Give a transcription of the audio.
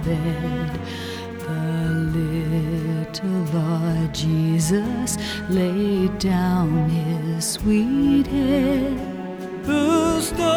bed. The little Lord Jesus laid down his sweet head. The